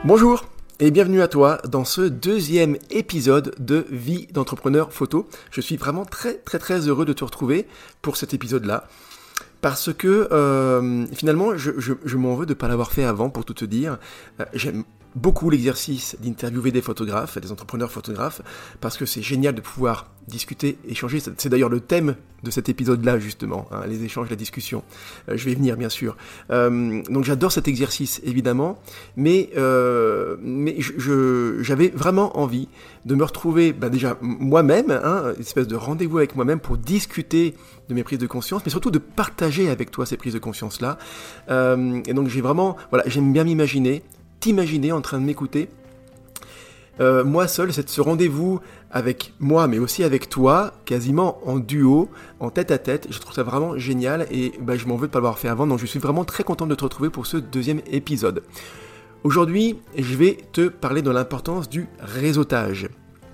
Bonjour et bienvenue à toi dans ce deuxième épisode de Vie d'entrepreneur photo. Je suis vraiment très heureux de te retrouver pour cet épisode-là. Parce que finalement, je m'en veux de ne pas l'avoir fait avant, pour tout te dire. J'aime beaucoup l'exercice d'interviewer des photographes, des entrepreneurs photographes, parce que c'est génial de pouvoir discuter, échanger. C'est d'ailleurs le thème de cet épisode-là, justement, hein, les échanges, la discussion. Je vais y venir, bien sûr. Donc j'adore cet exercice, évidemment, mais j'avais vraiment envie de me retrouver, déjà moi-même, hein, une espèce de rendez-vous avec moi-même pour discuter de mes prises de conscience, mais surtout de partager avec toi ces prises de conscience-là. Et donc j'aime bien t'imaginer en train de m'écouter, moi seul, c'est ce rendez-vous avec moi, mais aussi avec toi, quasiment en duo, en tête-à-tête. Je trouve ça vraiment génial et je m'en veux de ne pas l'avoir fait avant, donc je suis vraiment très content de te retrouver pour ce deuxième épisode. Aujourd'hui, je vais te parler de l'importance du réseautage.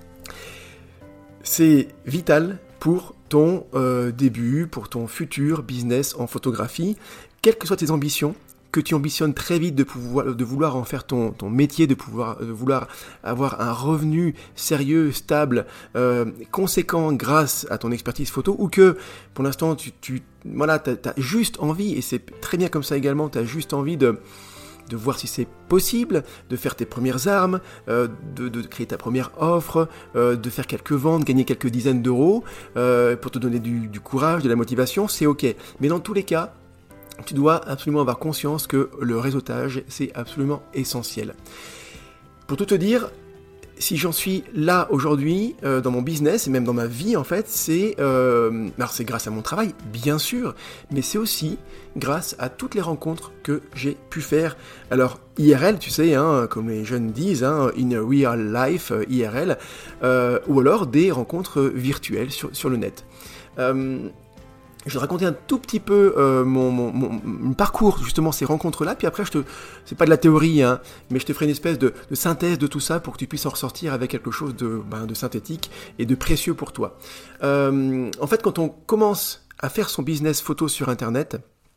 C'est vital pour ton début, pour ton futur business en photographie, quelles que soient tes ambitions, que tu ambitionnes très vite de vouloir en faire ton métier, de vouloir avoir un revenu sérieux, stable, conséquent grâce à ton expertise photo, ou que pour l'instant t'as juste envie, et c'est très bien comme ça également, t'as juste envie de voir si c'est possible, de faire tes premières armes, de créer ta première offre, de faire quelques ventes, gagner quelques dizaines d'euros, pour te donner du courage, de la motivation, c'est ok. Mais dans tous les cas, tu dois absolument avoir conscience que le réseautage, c'est absolument essentiel. Pour tout te dire, si j'en suis là aujourd'hui, dans mon business, et même dans ma vie en fait, alors c'est grâce à mon travail, bien sûr, mais c'est aussi grâce à toutes les rencontres que j'ai pu faire. Alors, IRL, tu sais, hein, comme les jeunes disent, hein, in real life, IRL, ou alors des rencontres virtuelles sur le net. Je vais te raconter un tout petit peu mon parcours, justement, ces rencontres-là, puis après, c'est pas de la théorie, hein, mais je te ferai une espèce de synthèse de tout ça pour que tu puisses en ressortir avec quelque chose de synthétique et de précieux pour toi. En fait, quand on commence à faire son business photo sur Internet,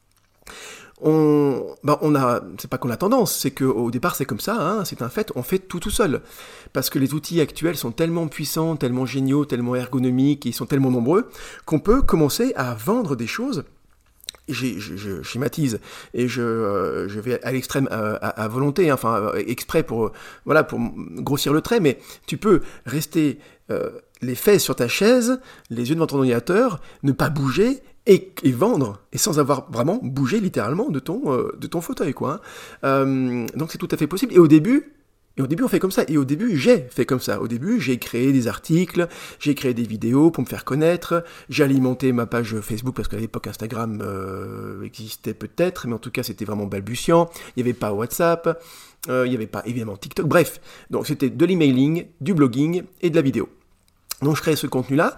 c'est pas qu'on a tendance, c'est qu'au départ c'est comme ça, hein, c'est un fait, on fait tout seul. Parce que les outils actuels sont tellement puissants, tellement géniaux, tellement ergonomiques, ils sont tellement nombreux, qu'on peut commencer à vendre des choses. Je schématise et je vais à l'extrême à volonté, hein, exprès pour grossir le trait, mais tu peux rester les fesses sur ta chaise, les yeux devant ton ordinateur, ne pas bouger et vendre, et sans avoir vraiment bougé littéralement de ton fauteuil, quoi. Donc c'est tout à fait possible. Et au début, on fait comme ça. Et au début, j'ai fait comme ça. Au début, j'ai créé des articles, j'ai créé des vidéos pour me faire connaître, j'ai alimenté ma page Facebook, parce qu'à l'époque, Instagram existait peut-être, mais en tout cas, c'était vraiment balbutiant. Il n'y avait pas WhatsApp, il n'y avait pas, évidemment, TikTok. Bref, donc c'était de l'emailing, du blogging et de la vidéo. Donc je créais ce contenu-là.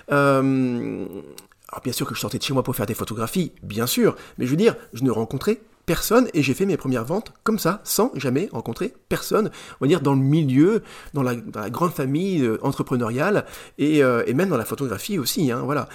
Alors bien sûr que je sortais de chez moi pour faire des photographies, bien sûr, mais je veux dire, je ne rencontrais personne et j'ai fait mes premières ventes comme ça, sans jamais rencontrer personne, on va dire dans le milieu, dans la grande famille entrepreneuriale et même dans la photographie aussi, hein, voilà.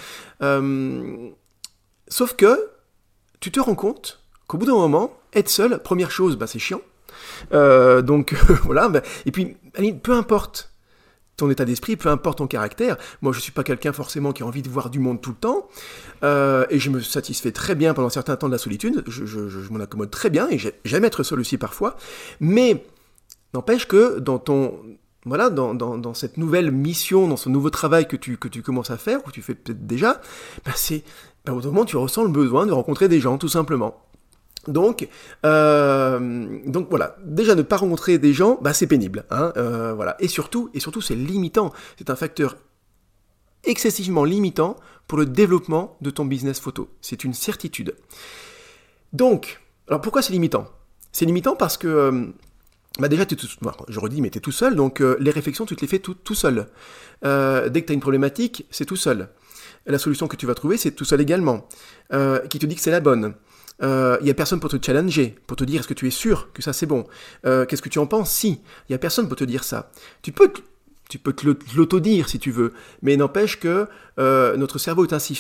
Sauf que tu te rends compte qu'au bout d'un moment, être seul, première chose, c'est chiant. Donc voilà, et puis peu importe ton état d'esprit, peu importe ton caractère. Moi, je suis pas quelqu'un forcément qui a envie de voir du monde tout le temps, et je me satisfais très bien pendant un certain temps de la solitude, je m'en accommode très bien, et j'aime être seul aussi parfois, mais n'empêche que dans cette nouvelle mission, dans ce nouveau travail que tu commences à faire, ou tu fais peut-être déjà, au bout d'un moment, tu ressens le besoin de rencontrer des gens, tout simplement. Donc voilà, déjà ne pas rencontrer des gens, c'est pénible, hein, voilà. Et surtout c'est limitant, c'est un facteur excessivement limitant pour le développement de ton business photo, c'est une certitude. Donc, alors pourquoi c'est limitant ? C'est limitant parce que déjà, je redis, mais t'es tout seul, donc les réflexions, tu te les fais tout seul. Dès que t'as une problématique, c'est tout seul. La solution que tu vas trouver, c'est tout seul également. Qui te dit que c'est la bonne. Il n'y a personne pour te challenger, pour te dire est-ce que tu es sûr que ça c'est bon, qu'est-ce que tu en penses, si, il n'y a personne pour te dire ça. Tu peux te l'auto-dire si tu veux, mais n'empêche que notre cerveau est ainsi fait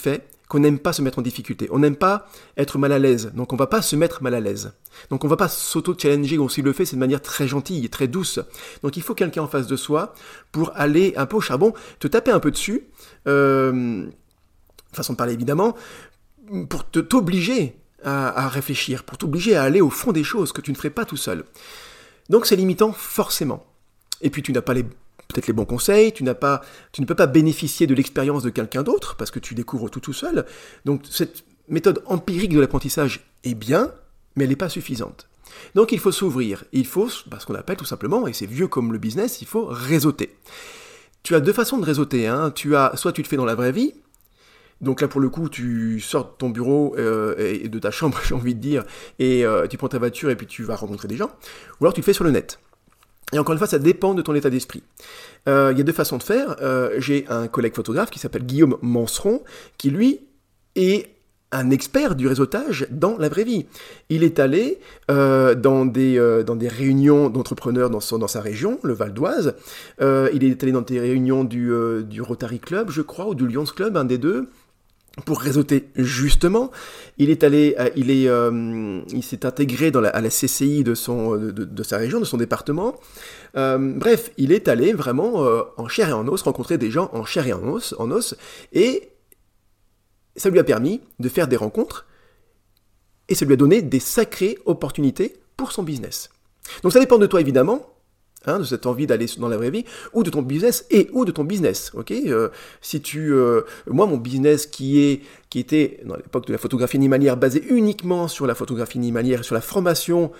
qu'on n'aime pas se mettre en difficulté. On n'aime pas être mal à l'aise, donc on va pas se mettre mal à l'aise. Donc on va pas s'auto-challenger, ou s'il le fait, c'est de manière très gentille et très douce. Donc il faut quelqu'un en face de soi pour aller un peu au charbon, te taper un peu dessus, façon de parler évidemment, pour t'obliger à réfléchir, pour t'obliger à aller au fond des choses que tu ne ferais pas tout seul. Donc c'est limitant forcément. Et puis tu n'as pas peut-être les bons conseils, tu ne peux pas bénéficier de l'expérience de quelqu'un d'autre, parce que tu découvres tout seul. Donc cette méthode empirique de l'apprentissage est bien, mais elle n'est pas suffisante. Donc il faut s'ouvrir, il faut ce qu'on appelle tout simplement, et c'est vieux comme le business, il faut réseauter. Tu as deux façons de réseauter, hein. Soit tu le fais dans la vraie vie, donc là pour le coup tu sors de ton bureau et de ta chambre, j'ai envie de dire, et tu prends ta voiture et puis tu vas rencontrer des gens, ou alors tu le fais sur le net. Et encore une fois, ça dépend de ton état d'esprit. Il y a deux façons de faire. J'ai un collègue photographe qui s'appelle Guillaume Manceron, qui lui est un expert du réseautage dans la vraie vie. Il est allé dans des réunions d'entrepreneurs dans sa région, le Val d'Oise. Il est allé dans des réunions du Rotary Club, je crois, ou du Lions Club, un des deux, pour réseauter justement. Il s'est intégré à la CCI de sa région, de son département. Bref, il est allé vraiment en chair et en os, rencontrer des gens en chair et en os, et ça lui a permis de faire des rencontres, et ça lui a donné des sacrées opportunités pour son business. Donc ça dépend de toi évidemment, de cette envie d'aller dans la vraie vie, ou de ton business, ou de ton business, ok. Moi, mon business qui était, dans l'époque de la photographie animalière, basé uniquement sur la photographie animalière, sur la formation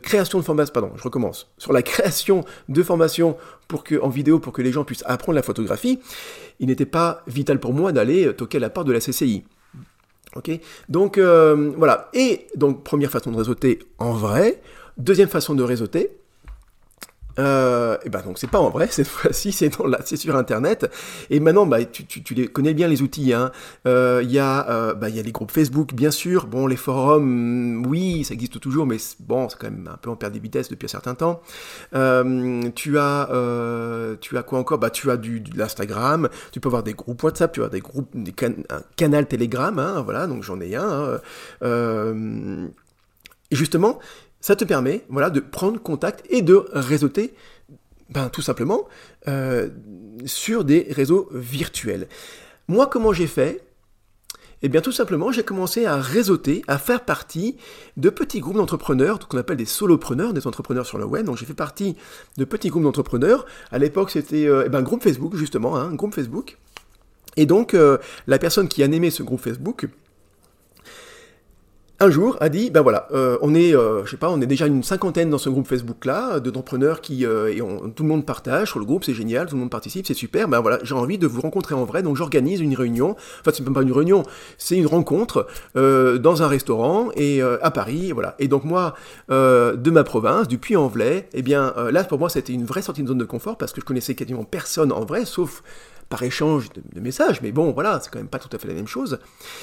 sur la création de formations en vidéo pour que les gens puissent apprendre la photographie, il n'était pas vital pour moi d'aller toquer à la porte de la CCI. Ok, donc voilà. Et donc première façon de réseauter en vrai, deuxième façon de réseauter. Donc c'est pas en vrai, cette fois-ci c'est sur internet, et maintenant tu les connais bien les outils, hein. Il y a les groupes Facebook bien sûr, bon les forums, oui ça existe toujours, mais bon c'est quand même un peu en perte de vitesse depuis un certain temps. Tu as quoi encore, tu as de l'Instagram, tu peux avoir des groupes WhatsApp, tu as des groupes, un canal Telegram, hein, voilà, donc j'en ai un, et justement ça te permet, de prendre contact et de réseauter, tout simplement, sur des réseaux virtuels. Moi, comment j'ai fait ? Eh bien, tout simplement, j'ai commencé à réseauter, à faire partie de petits groupes d'entrepreneurs, qu'on appelle des solopreneurs, des entrepreneurs sur le web. Donc, j'ai fait partie de petits groupes d'entrepreneurs. À l'époque, c'était un groupe Facebook, justement, un groupe Facebook. Et donc, la personne qui animait ce groupe Facebook, un jour, a dit, on est déjà une cinquantaine dans ce groupe Facebook-là, d'entrepreneurs tout le monde partage sur le groupe, c'est génial, tout le monde participe, c'est super, j'ai envie de vous rencontrer en vrai, donc j'organise une réunion, enfin c'est même pas une réunion, c'est une rencontre dans un restaurant, et à Paris, voilà. Et donc moi, de ma province, du Puy-en-Velay, là pour moi c'était une vraie sortie de zone de confort, parce que je connaissais quasiment personne en vrai, sauf par échange de messages, mais bon, voilà, c'est quand même pas tout à fait la même chose.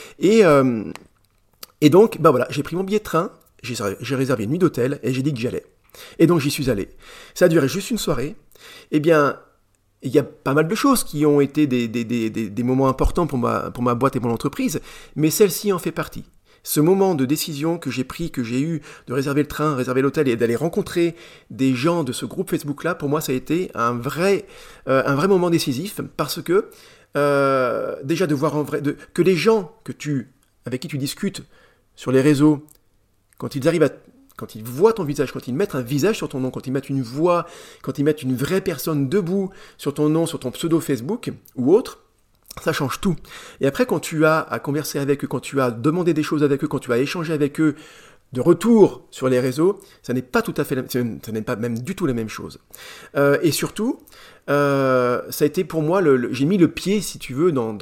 Et donc, j'ai pris mon billet de train, j'ai réservé une nuit d'hôtel, et j'ai dit que j'y allais. Et donc, j'y suis allé. Ça a duré juste une soirée. Il y a pas mal de choses qui ont été des moments importants pour ma boîte et mon entreprise, mais celle-ci en fait partie. Ce moment de décision que j'ai pris, que j'ai eu, de réserver le train, réserver l'hôtel, et d'aller rencontrer des gens de ce groupe Facebook-là, pour moi, ça a été un vrai moment décisif, parce que, déjà de voir en vrai, que les gens avec qui tu discutes, sur les réseaux, quand ils voient ton visage, quand ils mettent un visage sur ton nom, quand ils mettent une voix, quand ils mettent une vraie personne debout sur ton nom, sur ton pseudo Facebook ou autre, ça change tout. Et après, quand tu as à converser avec eux, quand tu as demandé des choses avec eux, quand tu as échangé avec eux, de retour sur les réseaux, ça n'est pas tout à fait, ça n'est pas même du tout la même chose. Et surtout, ça a été pour moi, j'ai mis le pied, si tu veux, dans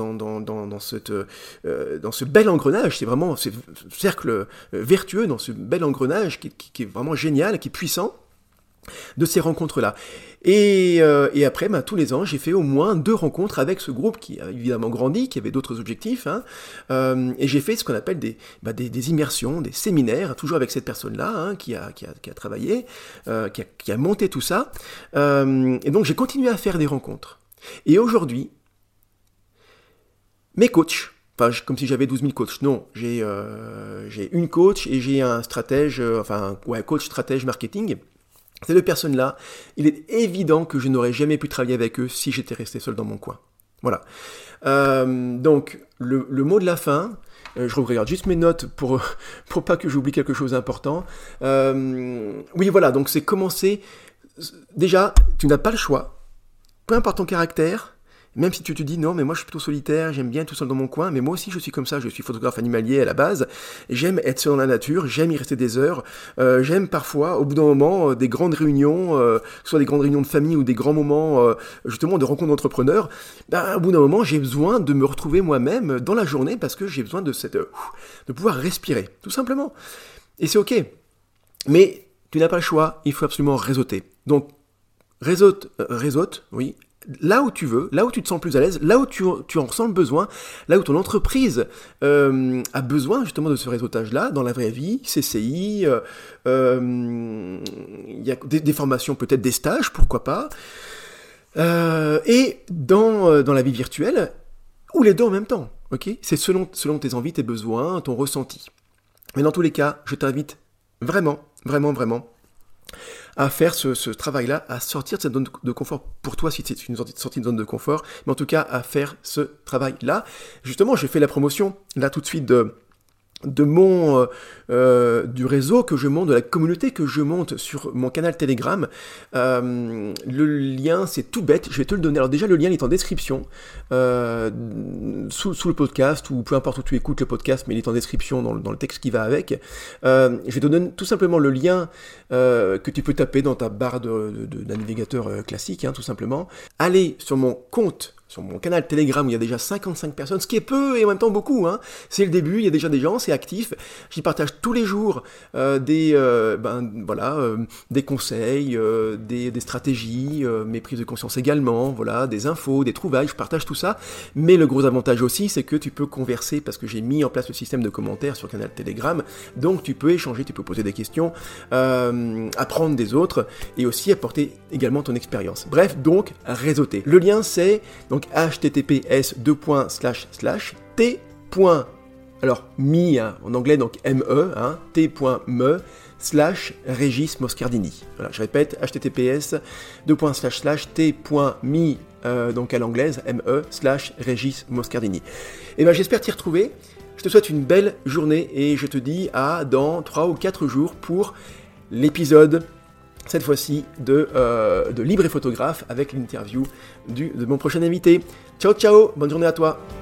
ce bel engrenage. C'est vraiment ce cercle vertueux, dans ce bel engrenage qui est vraiment génial, qui est puissant, de ces rencontres-là. Et après, tous les ans, j'ai fait au moins 2 rencontres avec ce groupe qui a évidemment grandi, qui avait d'autres objectifs, et j'ai fait ce qu'on appelle des immersions, des séminaires, toujours avec cette personne-là, qui a travaillé, qui a monté tout ça. Et donc, j'ai continué à faire des rencontres. Et aujourd'hui, mes coachs, Enfin, comme si j'avais 12 000 coachs. Non, j'ai une coach et j'ai un stratège, coach stratège marketing. Ces deux personnes-là, il est évident que je n'aurais jamais pu travailler avec eux si j'étais resté seul dans mon coin. Voilà. Donc, le mot de la fin, je regarde juste mes notes pour pas que j'oublie quelque chose d'important. Oui, voilà, donc c'est commencer. Déjà, tu n'as pas le choix. Peu importe ton caractère, même si tu te dis non, mais moi je suis plutôt solitaire, j'aime bien tout seul dans mon coin, mais moi aussi je suis comme ça, je suis photographe animalier à la base, j'aime être seul dans la nature, j'aime y rester des heures, j'aime parfois, au bout d'un moment, des grandes réunions, que ce soit des grandes réunions de famille ou des grands moments justement de rencontres d'entrepreneurs, au bout d'un moment j'ai besoin de me retrouver moi-même dans la journée parce que j'ai besoin de pouvoir respirer, tout simplement. Et c'est ok. Mais tu n'as pas le choix, il faut absolument réseauter. Donc, réseaute, oui, là où tu veux, là où tu te sens plus à l'aise, là où tu en ressens le besoin, là où ton entreprise a besoin justement de ce réseautage-là, dans la vraie vie, CCI, il y a des formations, peut-être des stages, pourquoi pas, et dans la vie virtuelle, ou les deux en même temps, ok ? C'est selon tes envies, tes besoins, ton ressenti. Mais dans tous les cas, je t'invite vraiment, à faire ce travail-là, à sortir de cette zone de confort pour toi si c'est une sortie de zone de confort, mais en tout cas à faire ce travail-là. Justement, j'ai fait la promotion là tout de suite de mon du réseau que je monte, de la communauté que je monte sur mon canal Telegram. Le lien, c'est tout bête, je vais te le donner. Alors déjà, le lien il est en description sous le podcast, ou peu importe où tu écoutes le podcast, mais il est en description dans le texte qui va avec. Je vais te donner tout simplement le lien que tu peux taper dans ta barre d'un navigateur classique, tout simplement. Allez sur mon compte, sur mon canal Telegram où il y a déjà 55 personnes, ce qui est peu et en même temps beaucoup. C'est le début, il y a déjà des gens, c'est actif. J'y partage tous les jours des conseils, des stratégies, mes prises de conscience également, voilà, des infos, des trouvailles, je partage tout ça. Mais le gros avantage aussi, c'est que tu peux converser parce que j'ai mis en place le système de commentaires sur le canal Telegram. Donc tu peux échanger, tu peux poser des questions, apprendre des autres et aussi apporter également ton expérience. Bref, donc réseauter. Le lien c'est donc https://t. Alors me en anglais donc me t.me/Régis Moscardini. Voilà, je répète https://t.me donc à l'anglaise me/Régis Moscardini. Et ben j'espère t'y retrouver. Je te souhaite une belle journée et je te dis à dans 3 ou 4 jours pour l'épisode, cette fois-ci, de Libre et Photographe avec l'interview de mon prochain invité. Ciao, ciao, bonne journée à toi.